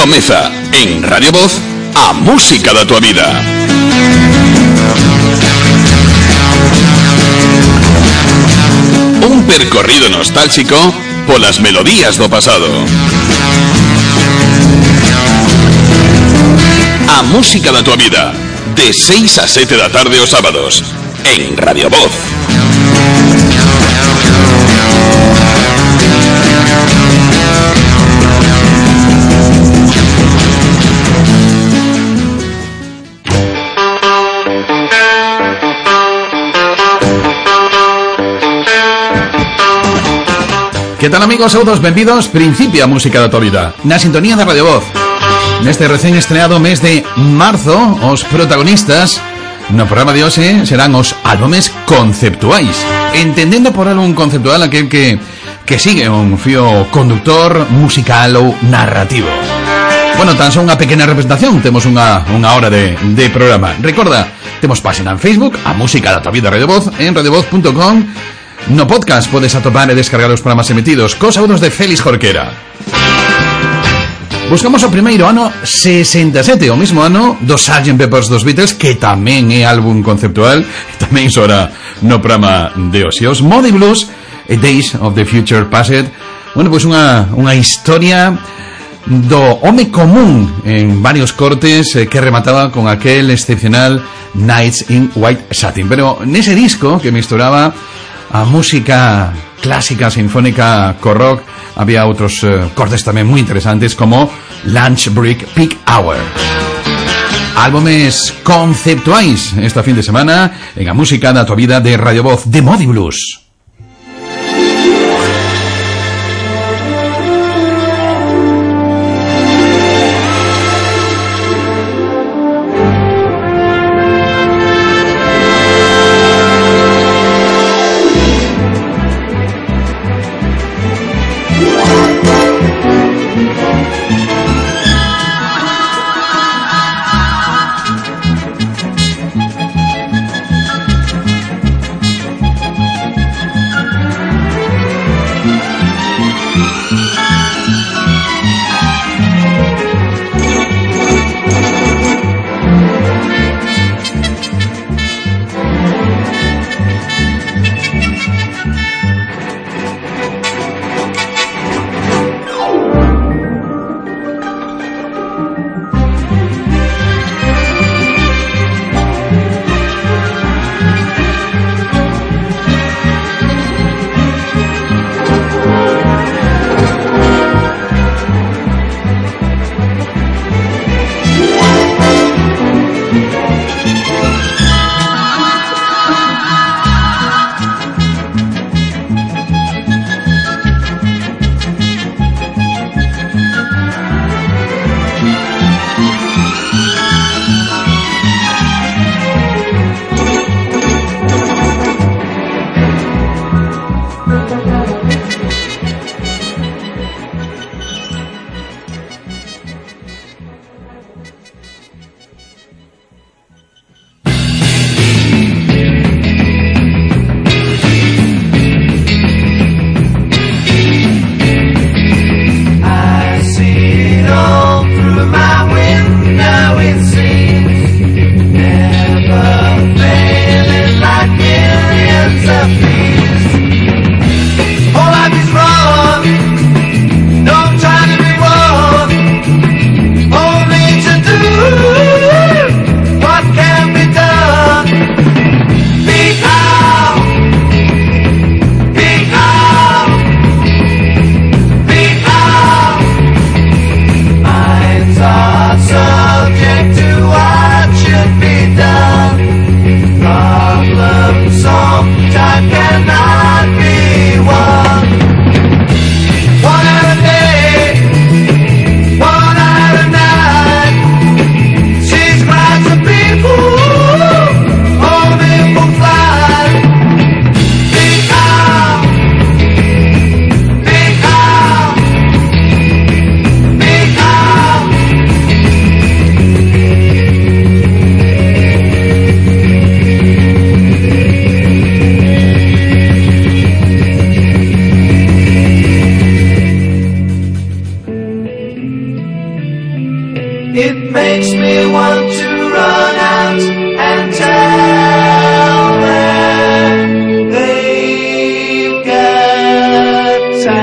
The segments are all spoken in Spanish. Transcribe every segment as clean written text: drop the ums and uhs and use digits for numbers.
Comeza en Radio Voz a música da tua vida. Un percorrido nostálxico polas melodías do pasado. A música da tua vida, de 6 a 7 da tarde os sábados, en Radio Voz. Que tal, amigos? Saudos, benvidos. Principia a música da tua vida na sintonía da Radio Voz. Neste recén estreado mes de marzo, os protagonistas no programa de hoxe serán os álbumes conceptuais. Entendendo por álbum conceptual aquel que sigue un fío conductor musical ou narrativo. Bueno, tan só unha pequena representación. Temos unha hora de programa. Recorda, temos página en Facebook, a música da tua vida Radio Voz, en radiovoz.com. No podcast podes atopar e descargar os programas emitidos cos audos de Félix Jorquera. Buscamos o primeiro ano 67, o mesmo ano do Sgt. Pepper's dos Beatles, que tamén é álbum conceptual, tamén sora no programa de hoxe. Os Moody Blues e Days of the Future Past. Bueno, pois unha historia do home común en varios cortes que remataba con aquel excepcional Nights in White Satin. Pero nese disco que misturaba a música clásica sinfónica co rock, había outros cortes tamén moi interesantes, como Lunch Break Peak Hour. Álbumes conceptuais esta fin de semana en a música da tua vida de Radio Voz, de Moody Blues. It makes me want to run out and tell them they've got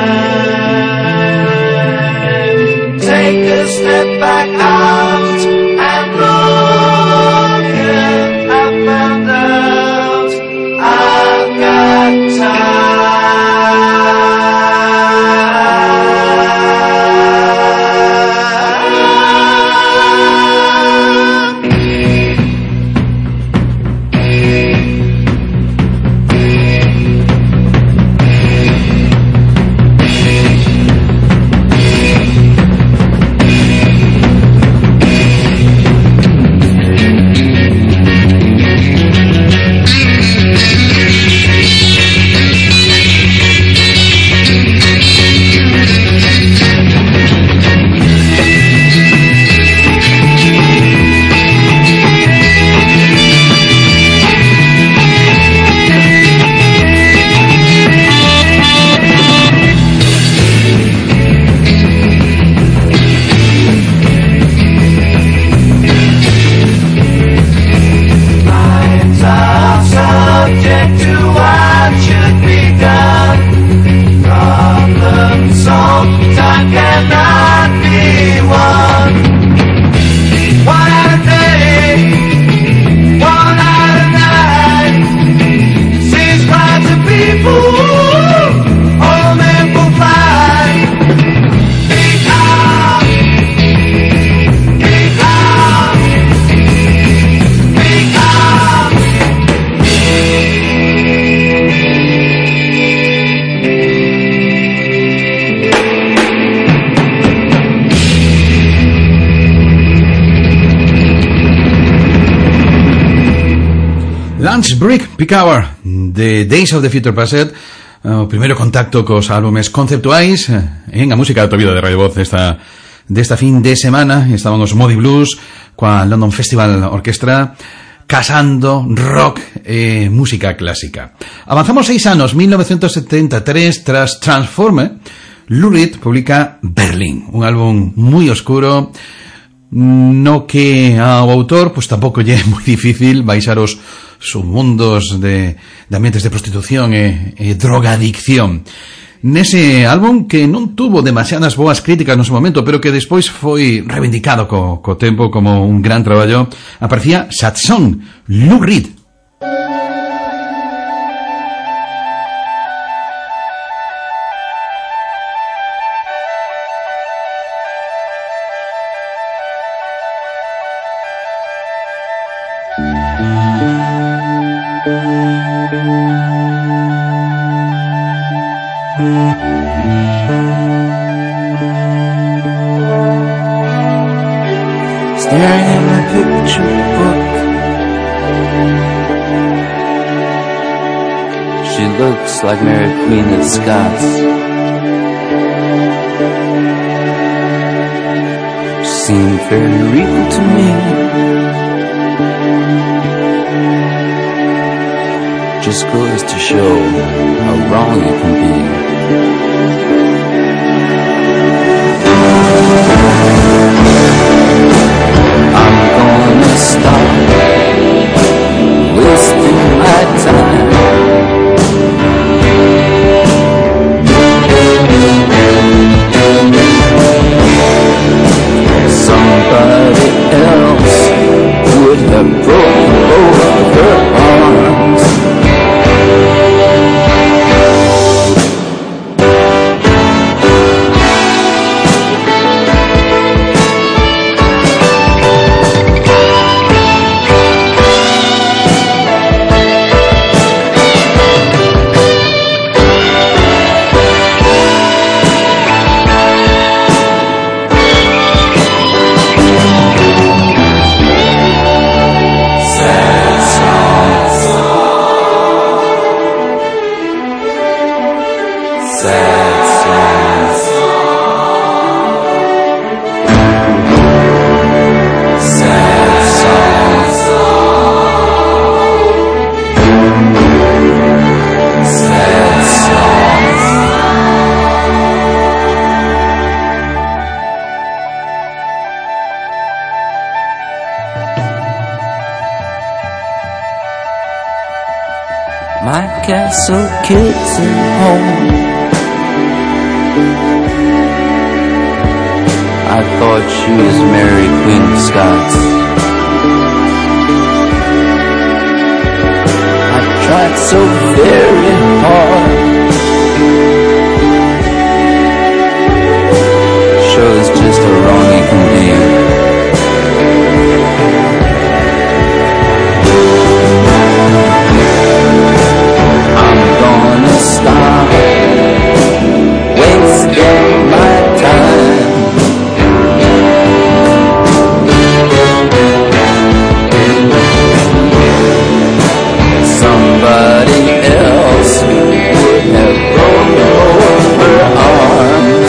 time. Take a step back out and look, and I found out I've got time. Lunch Break Peak Hour de Days of the Future Past, o primeiro contacto cos álbumes conceptuais en a música da tua vida de Radio Voz desta fin de semana. Estaban os Moody Blues coa London Festival Orchestra casando rock e música clásica. Avanzamos 6 anos, 1973, tras Transformer. Lou Reed publica Berlín, un álbum moi oscuro no que ao autor pues tampouco lle é moi difícil baixar os submundos de ambientes de prostitución e drogadicción. Nese álbum que non tuvo demasiadas boas críticas no seu momento, pero que despois foi reivindicado co tempo como un gran traballo, aparecía Satsong, Lou Reed. Staring at my picture book, she looks like Mary Queen of Scots. She seemed very regal to me, just goes to show how wrong it can be. I'm gonna stop wasting my time. Somebody else would have broken both of her arms. castle kids at home. I thought she was Mary Queen of Scots. I tried so very hard. Sure, it's just a wrong you can be. I'm gonna stop wasting my time. Somebody else would have rolled over arms.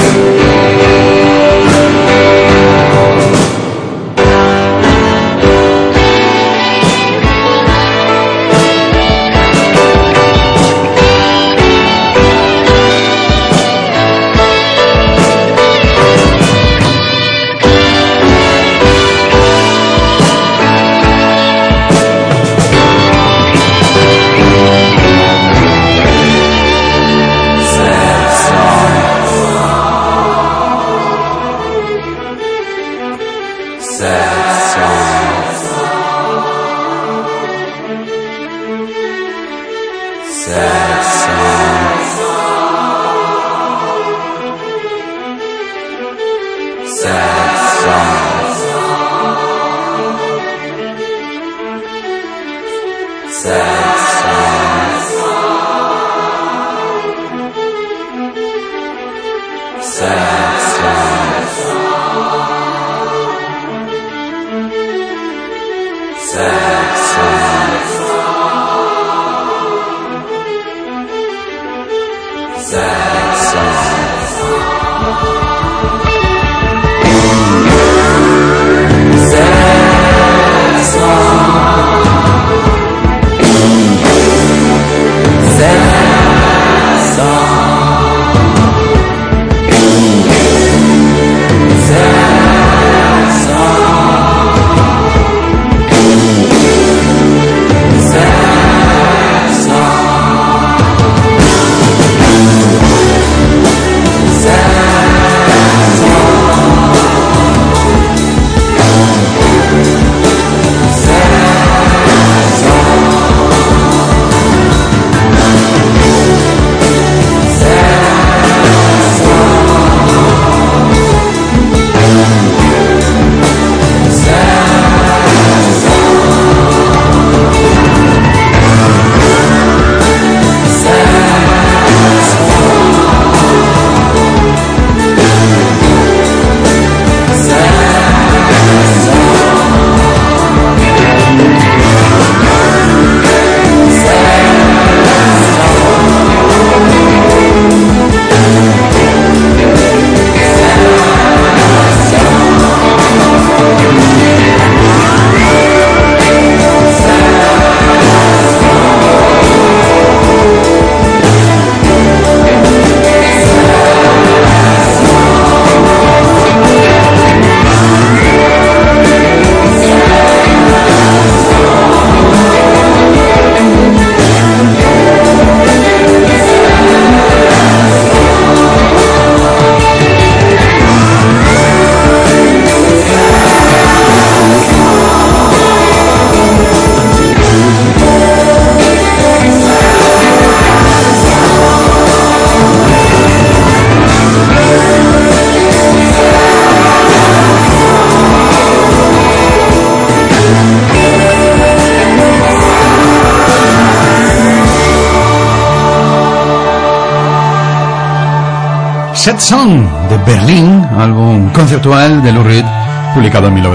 Sad Song de Berlín, álbum conceptual de Lou Reed, publicado en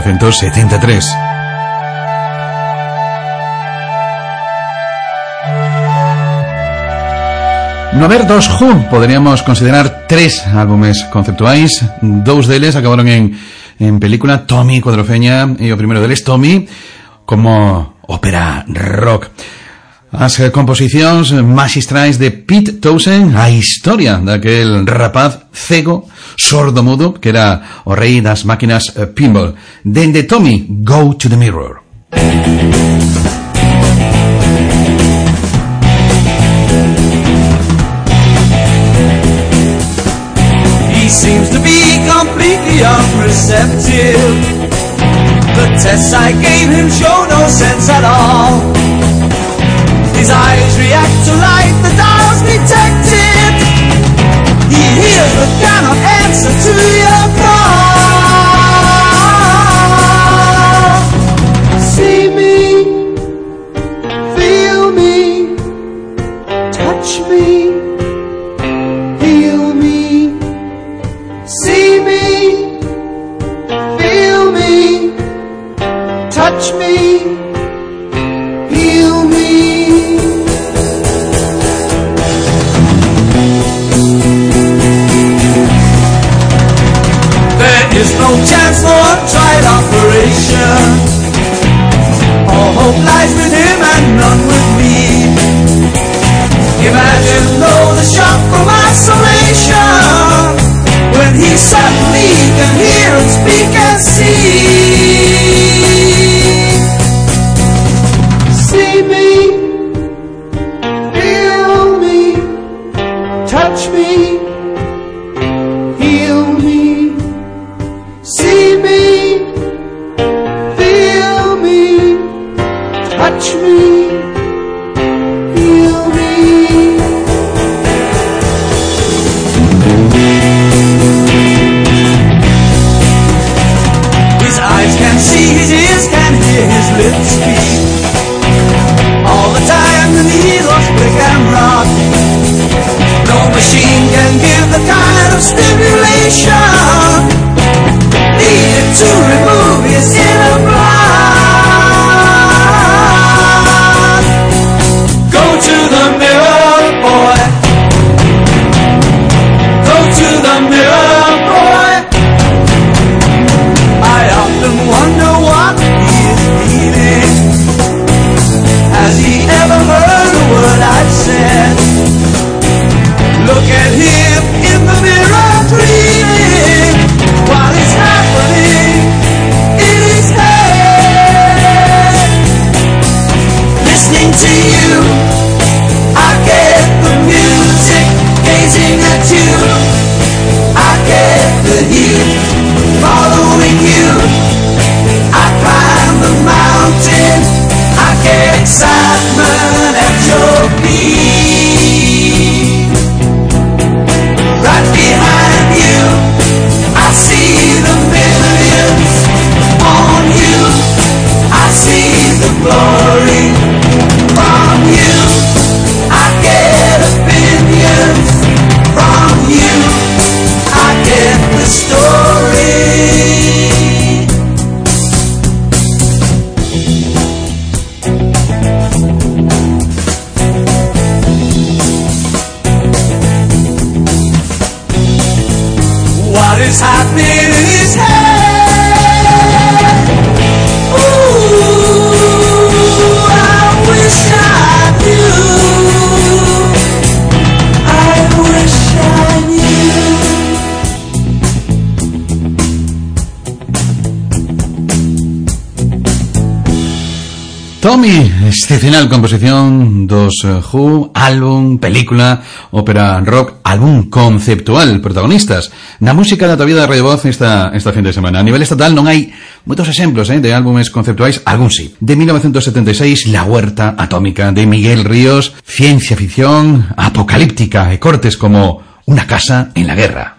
1973. No haber dos Who, podríamos considerar tres álbumes conceptuais. Dous deles acabaron en película, Tommy Cuadrofeña e o primeiro deles, Tommy, como ópera rock. As composicións maxistrais de Pete Townshend, a historia daquel rapaz cego, sordo-mudo, que era o rei das máquinas pinball. Dende Tommy, Go to the Mirror. seems to be completely unreceptive. The tests I gave him show no sense at all. His eyes react to light, the dial's detected. He hears but cannot answer to your call. See me, feel me, touch me, heal me. See me, feel me, touch me, heal me. There is no chance for a tried operation. All hope lies with him and none with me. Imagine though the shock from isolation, when he suddenly can hear and speak and see. See me, feel me, touch me, heal me. See me, feel me, touch me, heal me. His eyes can see, his ears can hear, his lips speak. All the time the needles click and rock. No machine can give the kind of stimulation needed to remove his inner block. Go to the mirror, boy. Go to the mirror, boy. I often wonder what he is feeling. Has he ever heard a word I've said? Look at him in the mirror dreaming what is happening in his head. Listening to you, I get the music. Gazing at you, I get the heat. Following you, I climb the mountain. I get excitement at your feet. Right behind you, I see the millions. On you, I see the glory. From you, I get opinions. From you, I get the story. What is happening in his head? Ooh, I wish I knew. I wish I knew. Tommy, excepcional composición dos Who, álbum, película, ópera rock, álbum conceptual, protagonistas na música da tua vida de Radio Voz esta fin de semana. A nivel estatal non hai moitos exemplos de álbumes conceptuais, algún sí. De 1976, La Huerta Atómica, de Miguel Ríos, ciencia ficción, apocalíptica e cortes como Una casa en la guerra.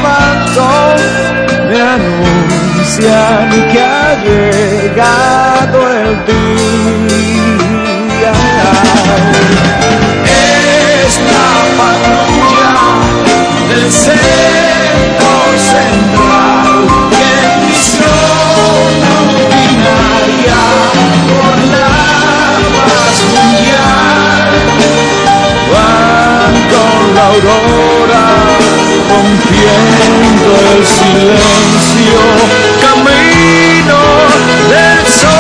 anuncian que ha llegado día. Es la patrulla del sector central que en misión rutinaria por la paz mundial van con la aurora rompiendo el silencio, camino del sol.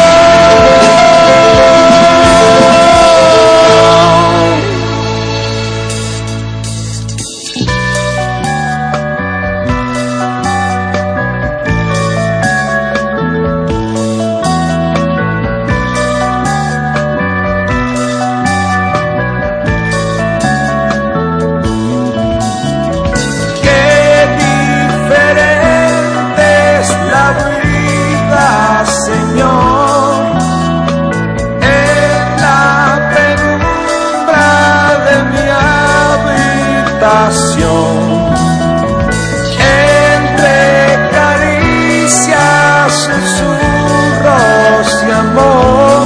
Entre caricias, susurros y amor,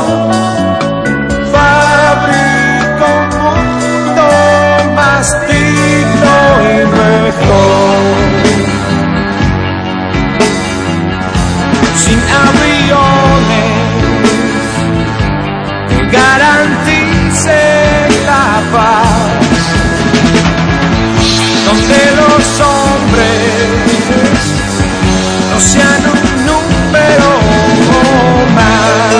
fabrico un mundo más digno y mejor. Sin aviones que garanticen la paz, donde los hombres no sean un número más.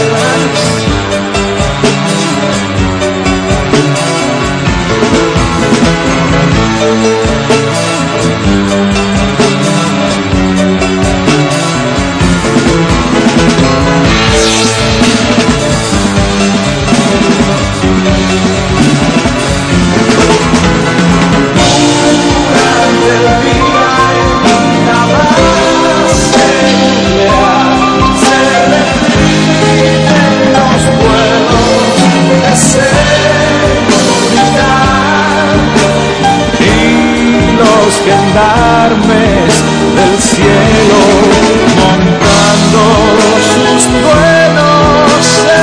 Gendarmes del cielo montando sus vuelos se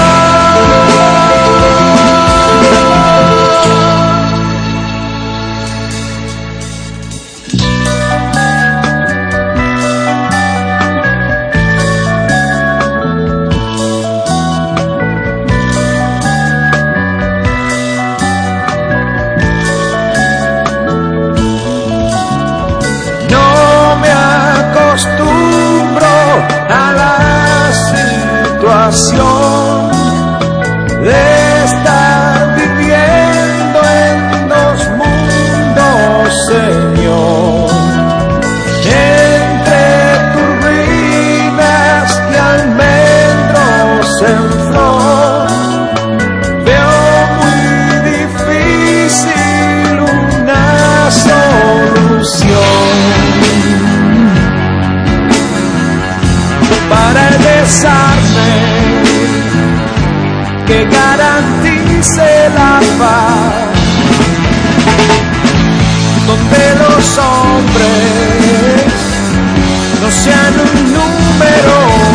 de estar viviendo en dos mundos, Señor, entre turbinas y almendros en flor. Veo muy difícil una solución para el desarme que garantice la paz, donde los hombres no sean un número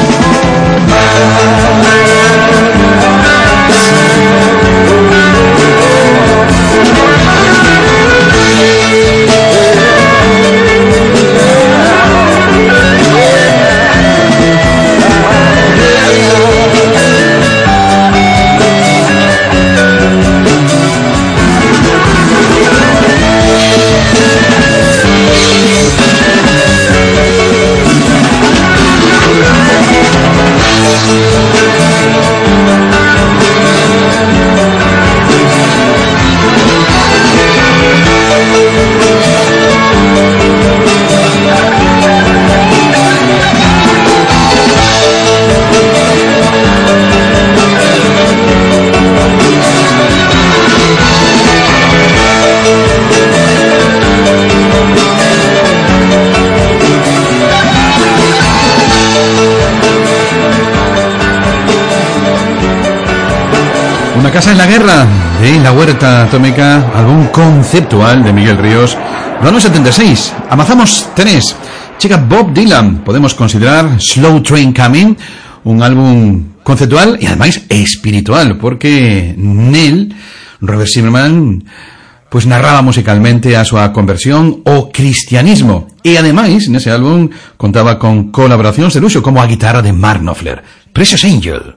Una casa en la guerra de La Huerta Atómica, álbum conceptual de Miguel Ríos, del año 76. Avanzamos 3. Chica Bob Dylan, podemos considerar Slow Train Coming, un álbum conceptual e ademais espiritual, porque nel Robert Zimmerman pois narraba musicalmente a súa conversión ao cristianismo e ademais nese álbum contaba con colaboracións de luxo como a guitarra de Mark Knopfler. Precious Angel.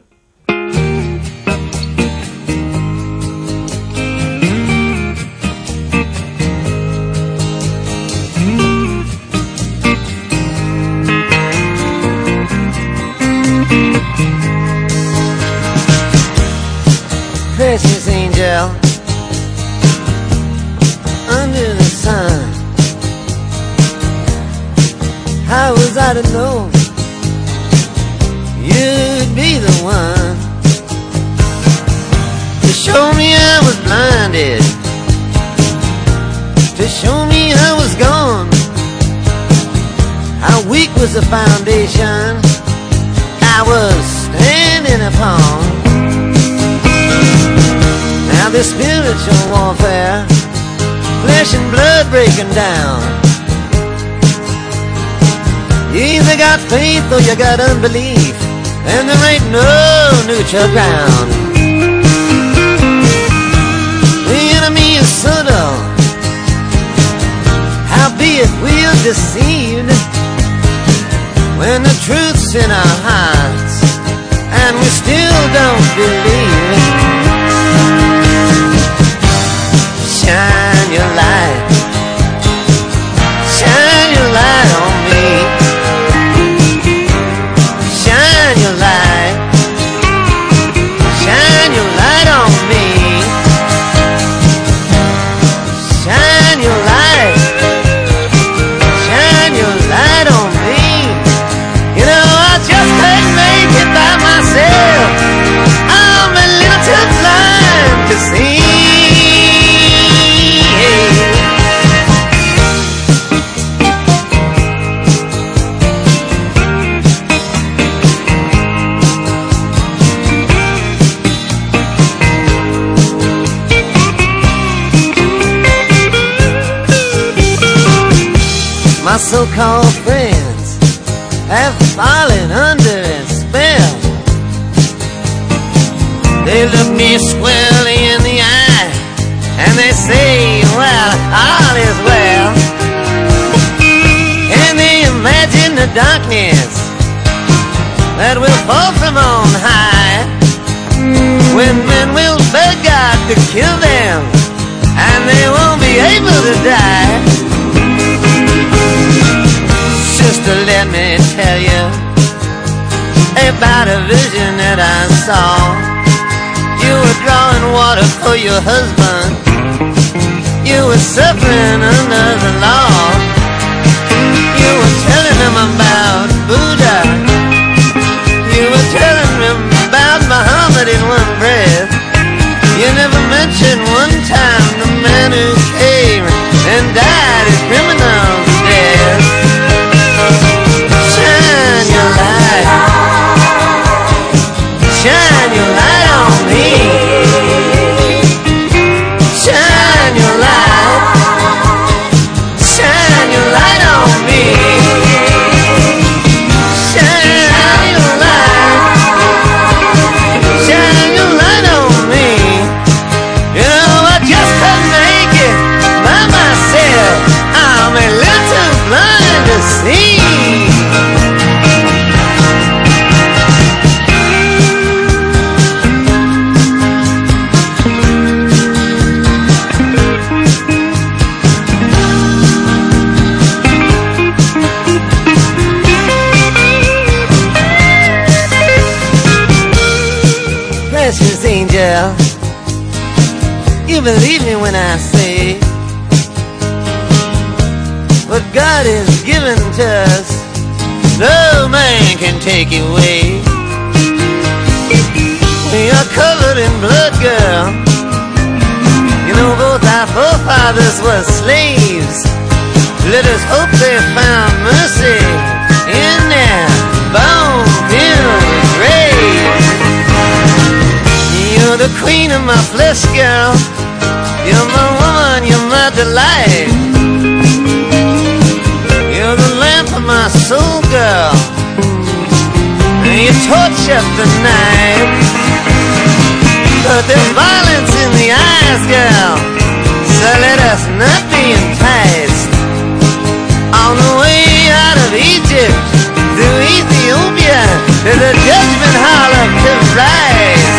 Precious angel under the sun, how was I to know you'd be the one to show me I was blinded, to show me I was gone? How weak was the foundation I was standing upon? Now this spiritual warfare, flesh and blood breaking down. You either got faith or you got unbelief, and there ain't no neutral ground. The enemy is subtle, howbeit we're deceived, when the truth's in our hearts and we still don't believe. Shine your light, shine your light on me. Shine your light, shine your light on me. Shine your light, shine your light on me. You know I just can't make it by myself. I'm a little too blind to see. My so-called friends have fallen under a spell. They look me squarely in the eye and they say, well, all is well. And they imagine the darkness that will fall from on high, when men will beg God to kill them and they won't be able to die. Sister, let me tell you about a vision that I saw. You were drawing water for your husband, you were suffering under the law. You were telling him about Buddha, you were telling him about Muhammad in one breath. You never mentioned one time the man who came and died a criminal's death. Shine your light, shine your light on me. Shine your light, shine your light on me. Shine your light, shine your light on me. You know I just couldn't make it by myself. I'm a little blind to see. Precious angel, you believe me when I say what God has given to us, no man can take away. We are covered in blood, girl. You know both our forefathers were slaves. Let us hope they found mercy in their bone-filled graves. You're the queen of my flesh, girl. You're my woman, you're my delight. You're the lamp of my soul, girl. and you torch up the night. But there's violence in the eyes, girl, so let us not be enticed. On the way out of Egypt, through Ethiopia, to the judgment hall of Christ.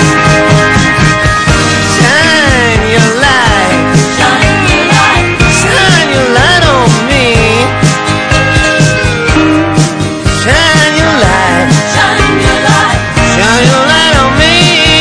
Shine your light, shine your light, shine your light on me. Shine your light, shine your light, shine your light on me.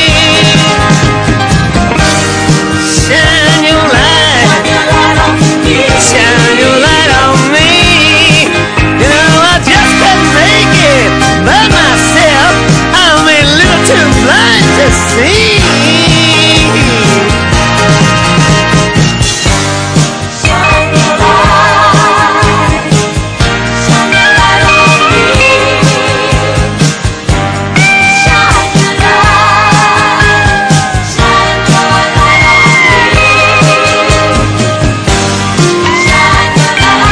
Shine your light, shine your light on me. You know I just couldn't make it by myself. I'm a little too blind to see. Shine your light, shine your light on me. Shine your light, shine your light on me. Shine your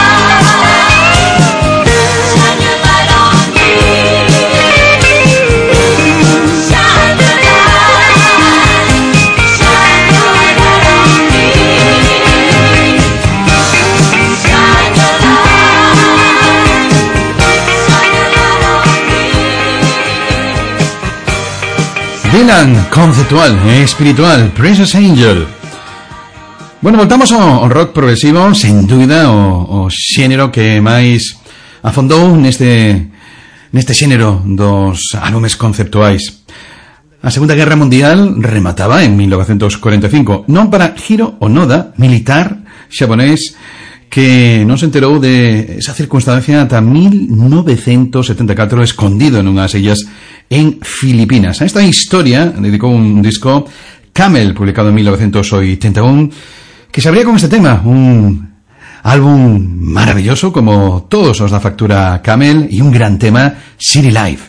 light, shine your light on me. Shine your light, shine your light on me. Shine your light, Dylan, conceptual e espiritual, Precious Angel. Bueno, voltamos ao rock progresivo, sen dúbida, o xénero que máis afondou neste xénero dos álbumes conceptuais. A Segunda Guerra Mundial remataba en 1945, non para Hiro Onoda, militar xaponés, que non se enterou de esa circunstancia ata 1974, escondido nunhas illas en Filipinas. A esta historia dedicou un disco, Camel, publicado en 1981, que se abría con este tema, un álbum maravilloso como todos os da factura Camel, e un gran tema, City Life.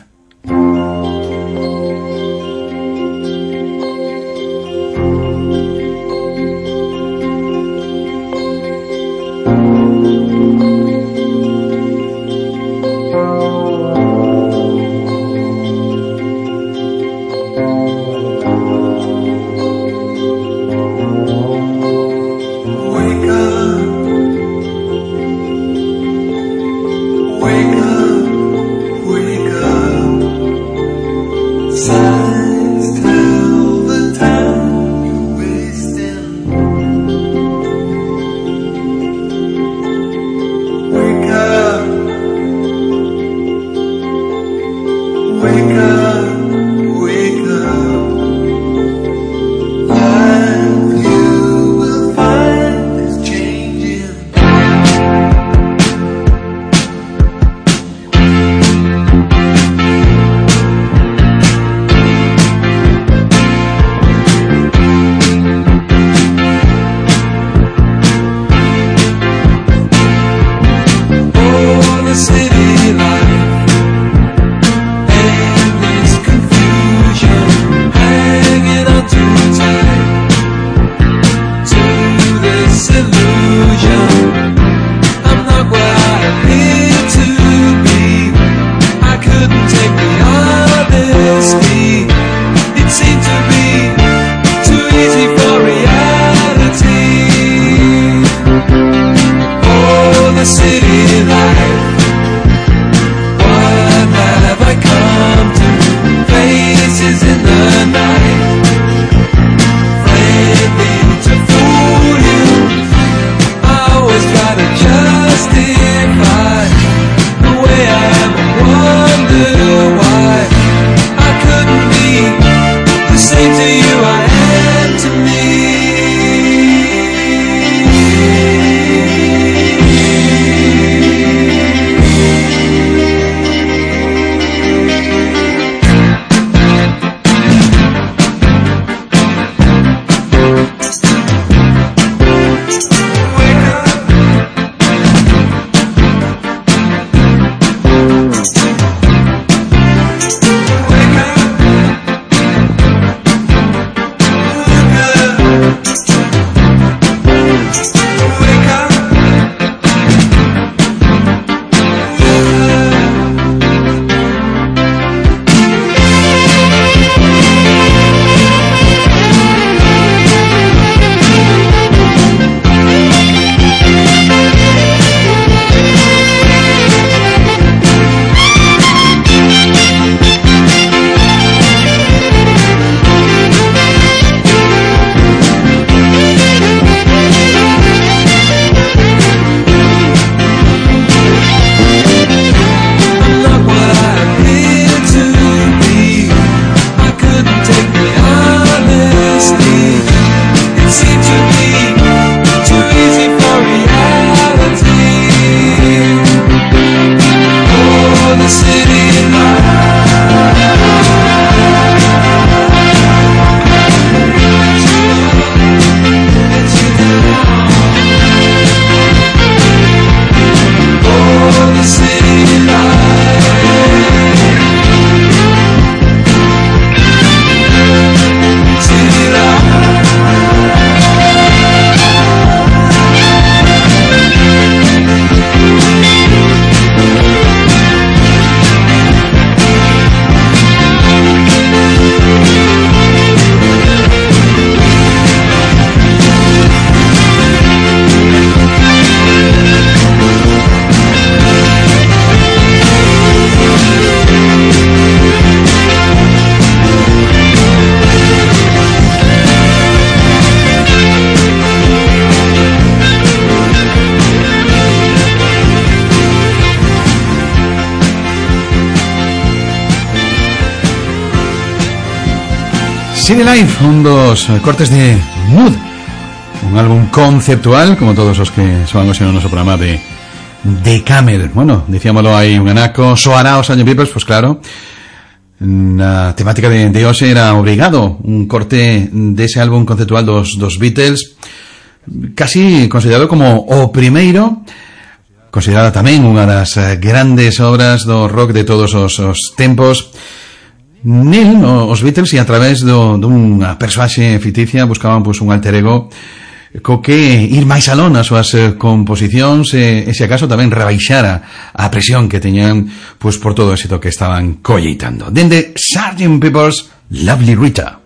City Life, un dos cortes de Mood, un álbum conceptual, como todos os que son en o noso programa de Camel. Bueno, dicíamoslo aí un anaco, soará os Sgt. Peppers, pues claro, na temática de hoxe era obrigado un corte dese álbum conceptual dos Beatles, casi considerado como o primeiro, considerada tamén unha das grandes obras do rock de todos os tempos. Nel, os Beatles, e a través dunha persoaxe ficticia buscaban pois un alter ego co que ir máis alón as súas composicións e se acaso tamén rebaixara a presión que teñan pois por todo o éxito que estaban colleitando. Dende Sgt. Pepper's Lovely Rita.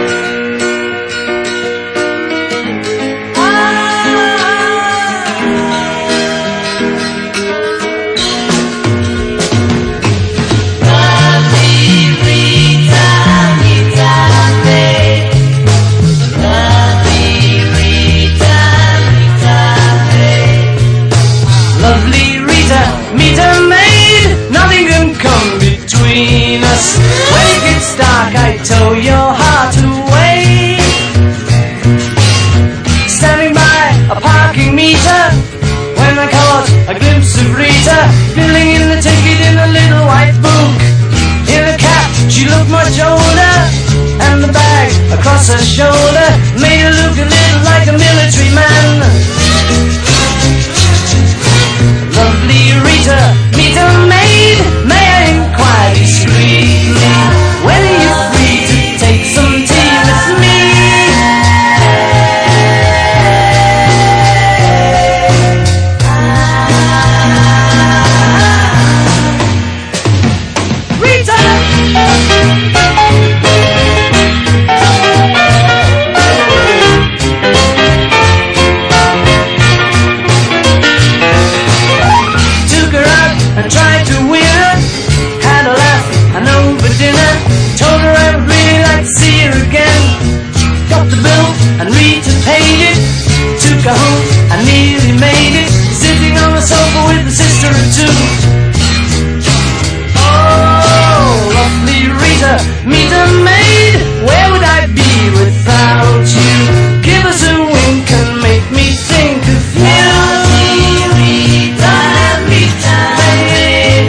I tow your heart away. Standing by a parking meter, when I caught a glimpse of Rita, filling in the ticket in a little white book. In a cap, she looked much older, and the bag across her shoulder made her look a little like a military man. Lovely Rita, meet a maid, may I inquire discreetly, when are you free to take some tea with me? Rita! Took her out and tried to win her, had a laugh and over dinner, told her I would really like to see her again. Got the bill and Rita paid it, took her home and nearly made it, sitting on the sofa with a sister or two. Oh, lovely Rita, meet a maid, where would I be without you? Give us a wink and make me think of you. Rita, Rita, maid.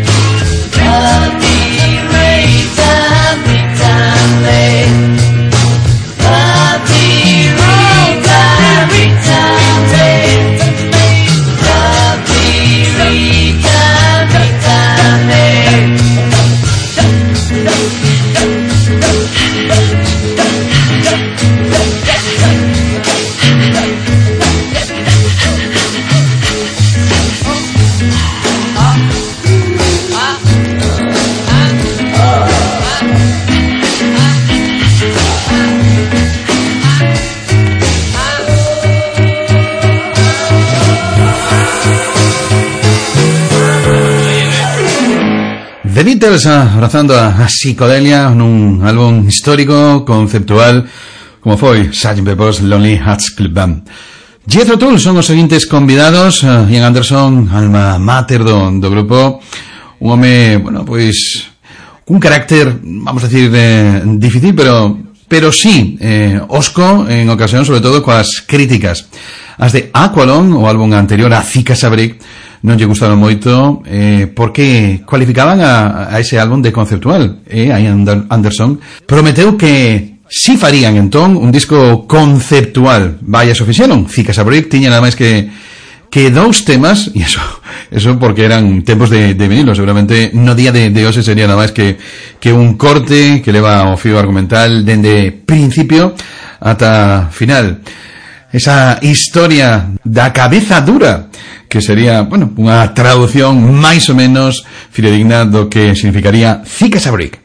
The Beatles abrazando a psicodelia nun álbum histórico, conceptual, como foi Sgt. Pepper's Lonely Hearts Club Band. Jethro Tull son os seguintes convidados. Ian Anderson, alma mater do grupo, un home, bueno, pois cun carácter, vamos a decir, difícil, pero sí, osco en ocasión, sobre todo coas críticas. As de Aqualung, o álbum anterior a Zika Sabric, non lle gustaron moito, porque cualificaban a ese álbum de conceptual. Ian Anderson prometeu que si farían entón un disco conceptual. Vaya, se fixeron. Zika Sabric tiña nada máis que 2 temas, e eso porque eran tempos de vinilo. Seguramente no día de hoxe sería nada máis que un corte que leva o fío argumental dende principio ata final. Esa historia da cabeza dura, que sería, bueno, unha traducción máis ou menos fidedigna do que significaría Zika Sabric.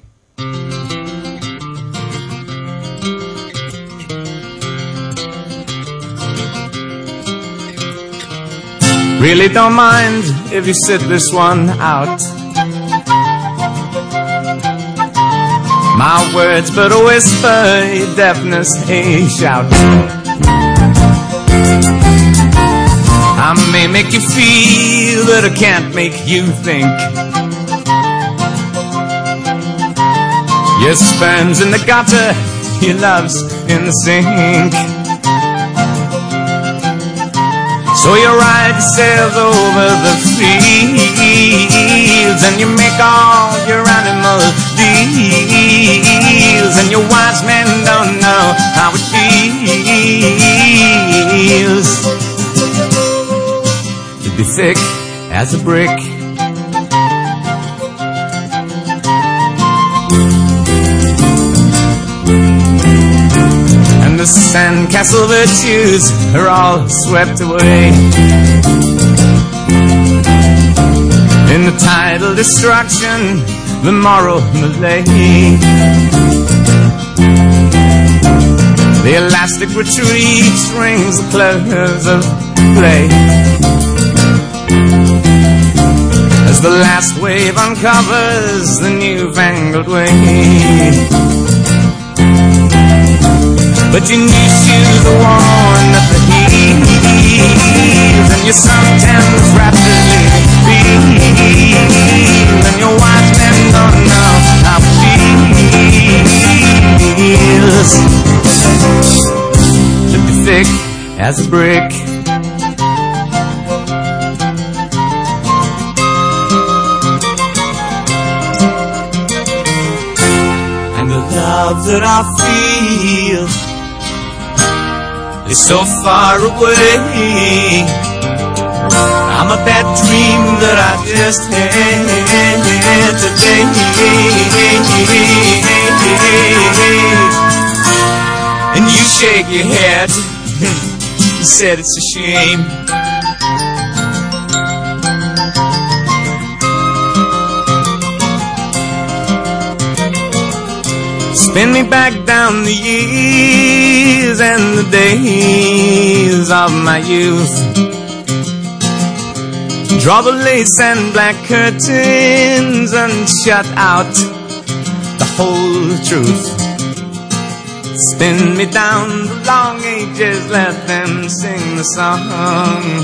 Really don't mind if you sit this one out. My words but a whisper, your deafness a shout. I may make you feel, but I can't make you think. Your sperm's in the gutter, he loves in the sink. So you ride yourselves over the fields, and you make all your animal deals, and your wise men don't know how it feels to be thick as a brick. And the sandcastle virtues are all swept away in the tidal destruction, the moral malaise. The elastic retreat rings the close of play as the last wave uncovers the newfangled way. But you need shoes to warm up the heels, and you sometimes rapidly feel, and your wise men don't know how it feels to be thick as a brick. And the love that I feel is so far away. I'm a bad dream that I just had today. And you shake your head and said it's a shame. Spin me back down the years and the days of my youth. Draw the lace and black curtains and shut out the whole truth. Spin me down the long ages, let them sing the song.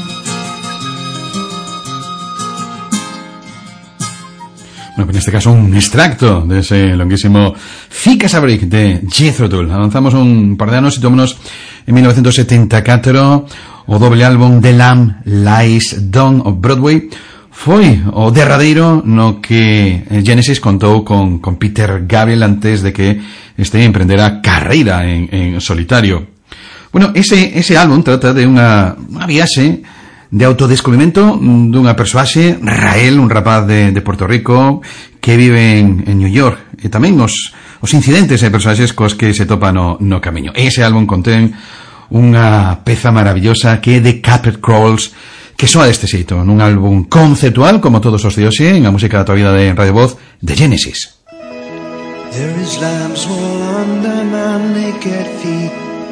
Bueno, en este caso un extracto de ese longuísimo Thick as a Brick de Jethro Tull. Avanzamos un par de anos e tomonos en 1974 o doble álbum The Lamb Lies Down of Broadway. Foi o derradeiro no que Genesis contou con Peter Gabriel antes de que este emprendera carreira en solitario. Bueno, ese álbum trata de unha viaxe de autodescubrimento dunha persoaxe, Rael, un rapaz de Puerto Rico que vive en New York, e tamén os incidentes e persoaxes cos que se topa no camiño. Ese álbum contén unha peza maravillosa que é The Carpet Crawls, que soa deste xeito, nun álbum conceptual como todos os de hoxe, en a música da tua vida de Radio Voz de Genesis. There is lamb's wool under my naked feet.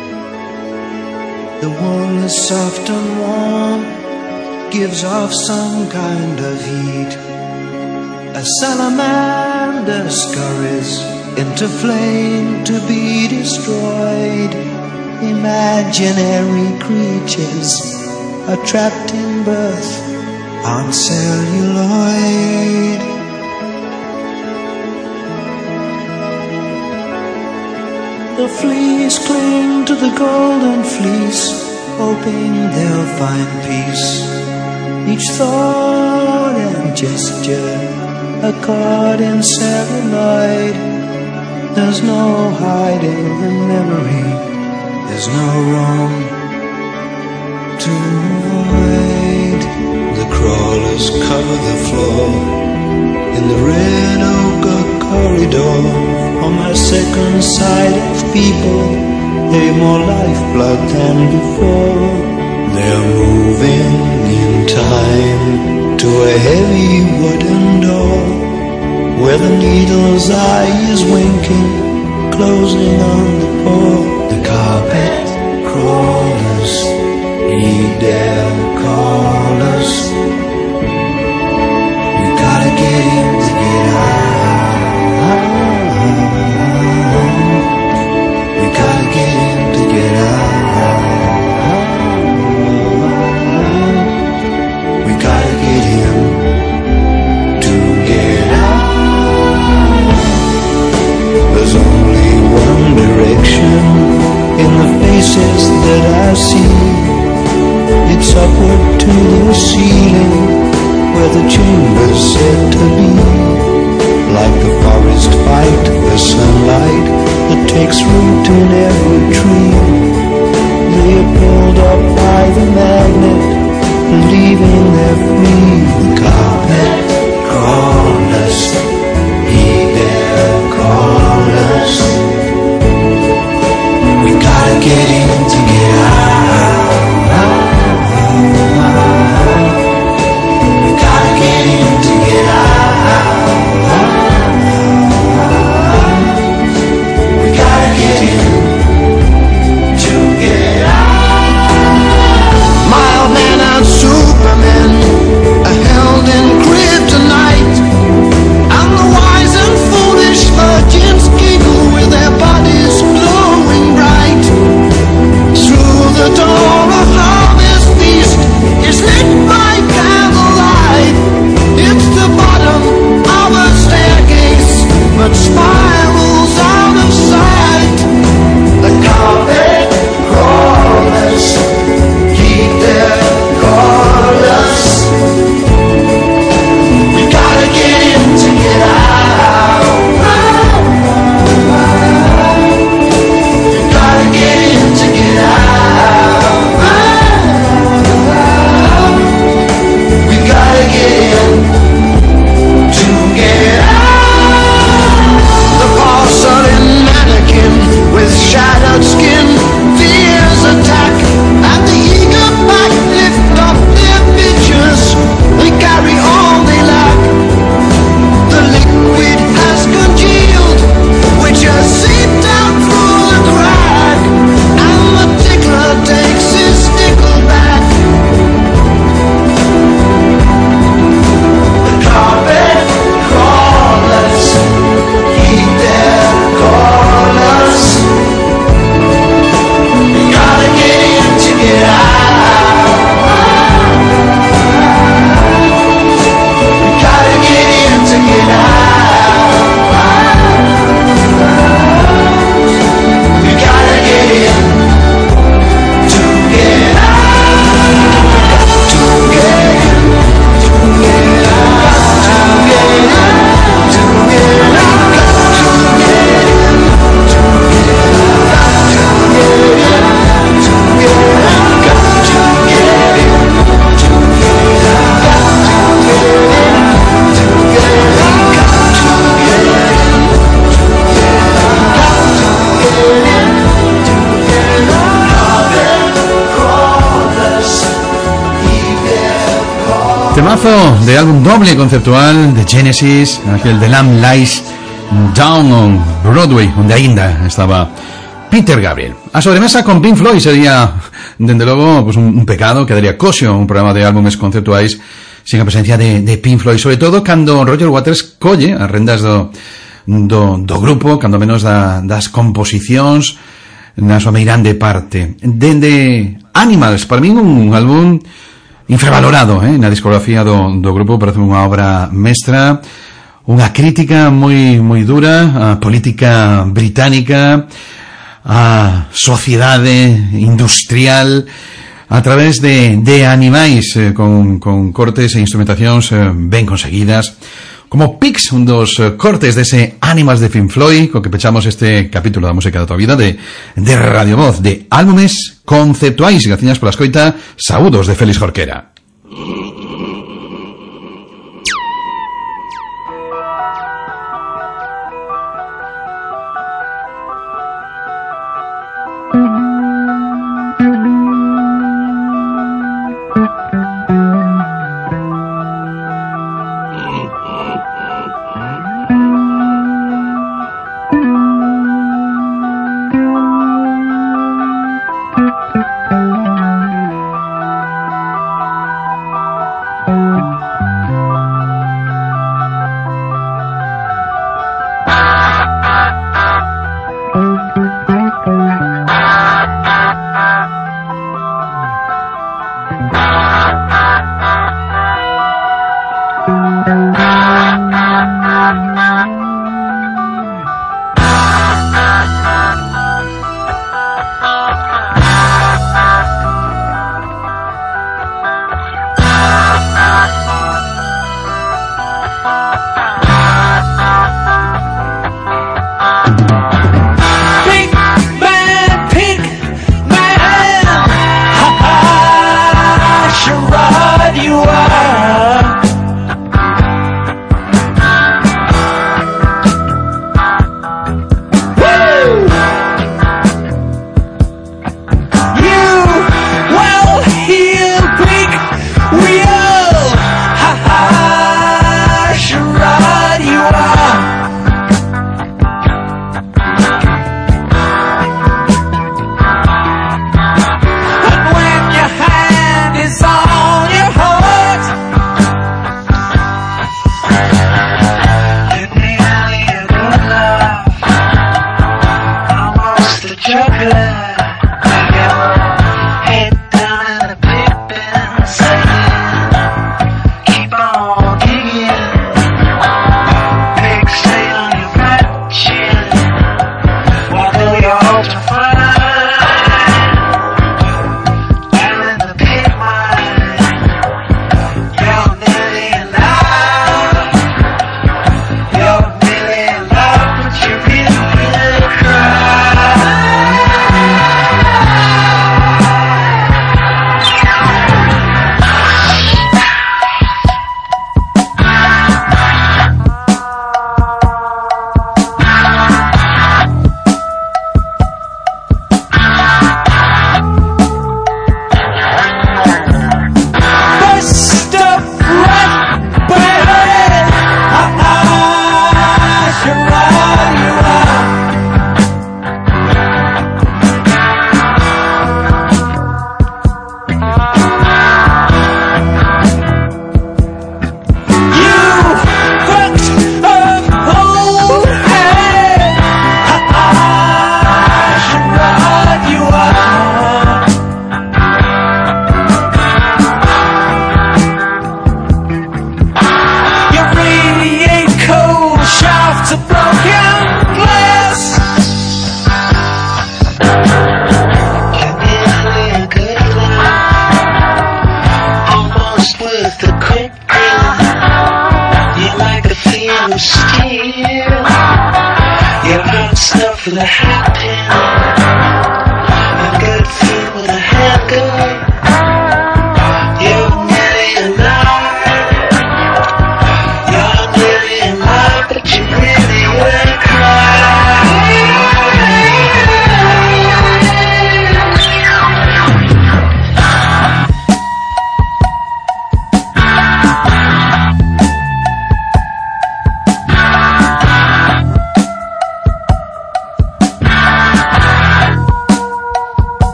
The wool is soft and warm, gives off some kind of heat. A salamander scurries into flame to be destroyed. Imaginary creatures are trapped in birth on celluloid. The fleas cling to the golden fleece, hoping they'll find peace. Each thought and gesture a caught in celluloid. There's no hiding the memory, there's no wrong to avoid. The crawlers cover the floor in the red ochre corridor. On my second sight of people, they've more lifeblood than before. They're moving in time to a heavy wooden door, where the needle's eye is winking, closing on the poor. The carpet crawlers need their callers. We gotta get in to get out. We gotta get in to get out. We gotta get in to get out. There's only one direction. penetrating ceiling where the chamber's said to be. Like the forest fight, the sunlight that takes root in every tree. They are pulled up by the magnet, believing they're free. The carpet crawlers, heed their callers. We gotta get in to get out. We gotta get in to get out. We gotta get in to get out. Mild man and Superman are held in kryptonite, and the wise and foolish virgins giggle with their bodies glowing bright. Through the door a harvest feast is lit by candlelight. It's the bottom of a staircase, but spirals out of sight. The carpet crawlers keep their callers. We gotta get in to get out. We gotta get in to get out. We gotta get in to get out. The porcelain mannequin with shattered skin fears attack, and the eager back lift up their pictures. They carry all they lack. The liquid has congealed, which has seeped out through the crack, and the tickler takes his stickle back. The carpet crawlers heed their callers. We gotta get in to get out. We gotta get in to get out. We gotta get in to get out. To get in, to get out. To get in, to get out. To get in, to get out. To get in, to get out. To get in, to get out. To get in, to Temazo de álbum doble conceptual de Genesis, aquel The Lamb Lies Down on Broadway, donde ainda estaba Peter Gabriel. A sobremesa con Pink Floyd sería, desde logo, pues un pecado, quedaría cosio un programa de álbumes conceptuais sin a presencia de Pink Floyd, sobre todo cando Roger Waters colle as rendas do grupo, cando menos das composicións na súa meirande parte. Dende Animals, para min un álbum infravalorado, na discografía do grupo, parece unha obra mestra, unha crítica moi dura á política británica, á sociedade industrial, a través de animais con cortes e instrumentacións ben conseguidas, como Pigs, un dos cortes dese Animals de Pink Floyd, co que pechamos este capítulo da música da tua vida de Radio Voz, de álbumes conceptuais. Graciñas pola escoita, saúdos de Félix Jorquera.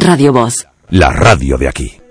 Radio Voz. La radio de aquí.